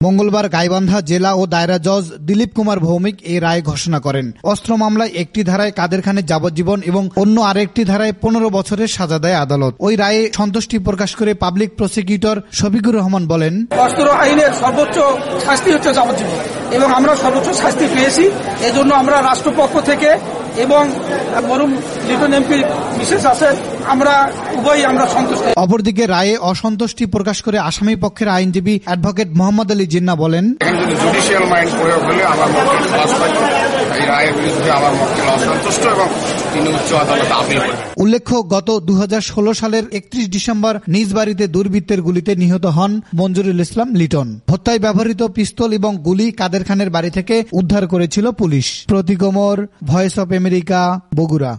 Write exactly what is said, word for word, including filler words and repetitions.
মঙ্গলবার গাইবান্ধা জেলা ও দায়রা জজ দিলীপ কুমার ভৌমিক এই রায় ঘোষণা করেন। অস্ত্র মামলায় একটি ধারায় কাদের খানের যাবজ্জীবন এবং অন্য আরেকটি ধারায় পনেরো বছরের সাজা দেয় আদালত। ওই রায়ে সন্তুষ্টি প্রকাশ করে পাবলিক প্রসিকিউটর শফিকুর রহমান বলেন, অস্ত্র আইনের সর্বোচ্চ শাস্তি হচ্ছে যাবজ্জীবন এবং আমরা সর্বোচ্চ শাস্তি পেয়েছি। এজন্য আমরা রাষ্ট্রপক্ষ থেকে এবং মরুম লিটন এমপি বিশেষ আছেন, আমরা উভয়ই আমরা সন্তুষ্ট। অপরদিকে রায়ে অসন্তুষ্টি প্রকাশ করে আসামি পক্ষের আইনজীবী অ্যাডভোকেট মোহাম্মদ আলী জিন্না বলেন, জুডিশিয়াল মাইন্ড প্রয়োগ হলে আমার মক্কেল পাস পাইত। এই রায়ের বিরুদ্ধে আমার মক্কেল অসন্তুষ্ট এবং তিনি উচ্চ আদালতে আপিল করেন। উল্লেখ্য, গত দু হাজার ষোলো সালের একত্রিশ ডিসেম্বর নিজ বাড়িতে দুর্বৃত্তের গুলিতে নিহত হন মঞ্জুরুল ইসলাম লিটন। হত্যায় ব্যবহৃত পিস্তল এবং গুলি কাদের খানের বাড়ি থেকে উদ্ধার করেছিল police. Pratik Omar, voice of America, Bogura.